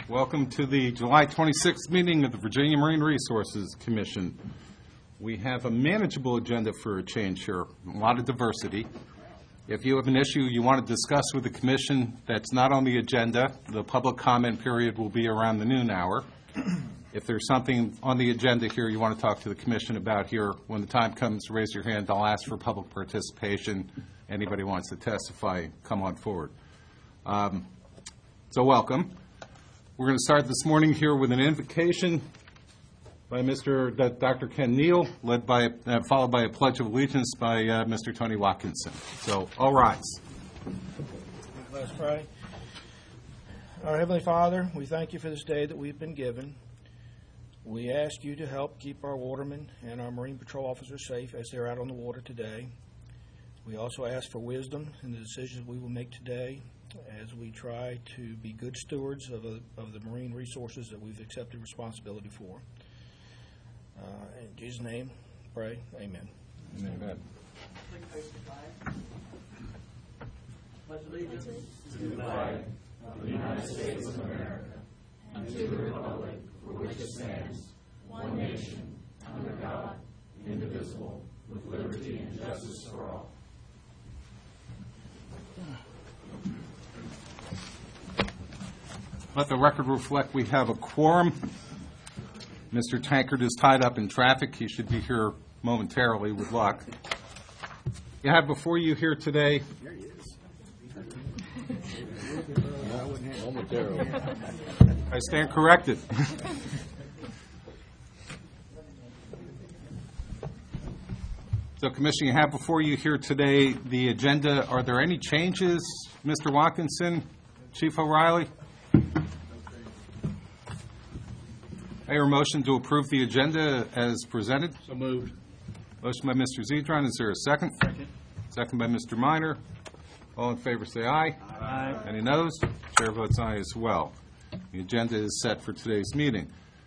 Welcome to the July 26th meeting of the Virginia Marine Resources Commission. We have a manageable agenda for a change here, a lot of diversity. If you have an issue you want to discuss with the Commission that's not on the agenda, the public comment period will be around the noon hour. If there's something on the agenda here you want to talk to the Commission about here, when the time comes, raise your hand. I'll ask for public participation. Anybody who wants to testify, come on forward. So welcome. We're going to start this morning here with an invocation by Dr. Ken Neal, followed by a pledge of allegiance by Mr. Tony Watkinson. So, all rise. Let's pray. Our Heavenly Father, we thank you for this day that we've been given. We ask you to help keep our watermen and our Marine Patrol officers safe as they're out on the water today. We also ask for wisdom in the decisions we will make today as we try to be good stewards of the marine resources that we've accepted responsibility for. In Jesus' name, pray. Amen. Amen. Pledge allegiance to the flag of the United States of America and to the republic for which it stands, one nation, under God, indivisible, with liberty and justice for all. Let the record reflect we have a quorum. Mr. Tankard is tied up in traffic. He should be here momentarily with luck. You have before you here today. There he is. Momentarily. I stand corrected. So, Commissioner, you have before you here today the agenda. Are there any changes, Mr. Watkinson, Chief O'Reilly? I hear a motion to approve the agenda as presented. So moved. Motion by Mr. Zedron. Is there a second? Second by Mr. Minor. All in favor say aye. Aye. Any noes? Chair votes aye as well. The agenda is set for today's meeting.